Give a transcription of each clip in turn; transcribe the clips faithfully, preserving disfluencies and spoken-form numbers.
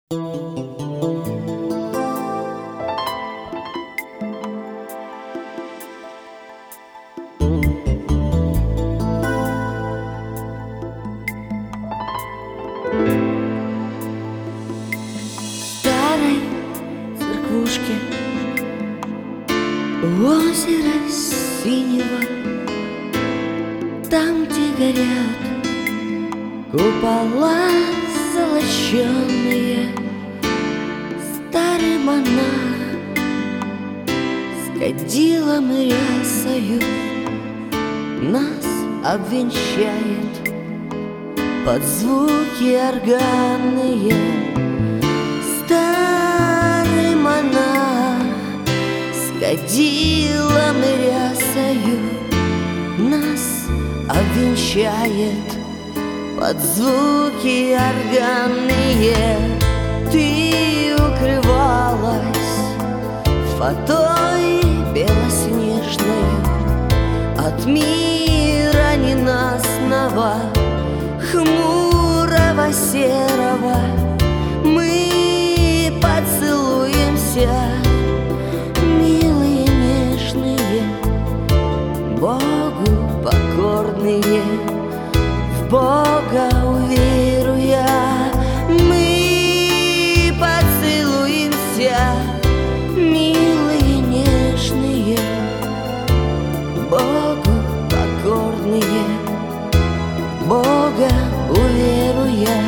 Старой церквушке у озера синего, там, где горят купола золоченые, старый монах с кадилом и рясою нас обвенчает под звуки органные. Старый монах с кадилом и рясою нас обвенчает под звуки органные. Ты укрывалась фатой белоснежной от мира ненастного, хмурого, серого. Мы поцелуемся, милые, нежные, Богу покорные, в Бога уверуя. Мы поцелуемся, милые, нежные, Богу покорные, Бога уверуя.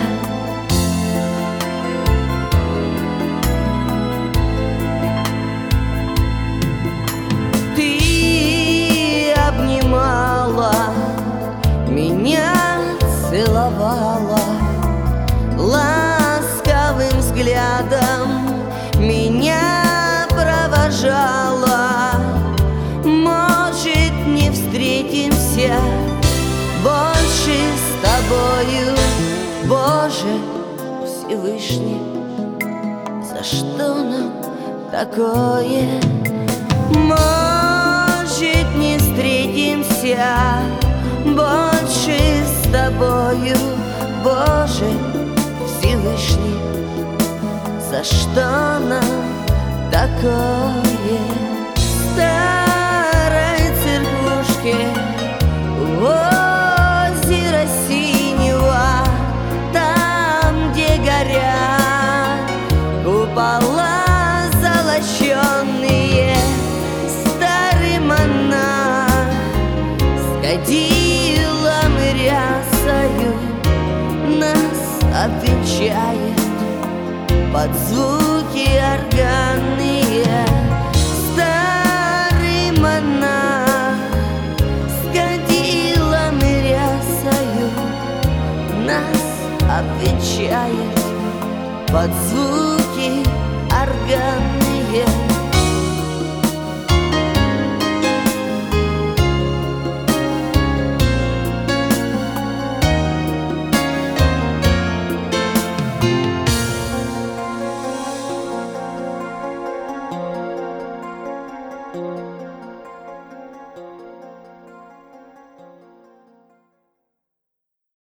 Ты обнимала меня, целовала ласковым взглядом, меня провожала. Может, не встретимся больше с тобою, Боже Всевышний, за что нам такое? Может, не встретимся больше с тобою, Боже Всевышний, за что нам такое? Старой церквушке у озера синего, там, где горят купола золоченые, старый монах с кадилом и рясою нас обвенчает под звуки органные. Старый монах с кадилом и рясою нас обвенчает под звуки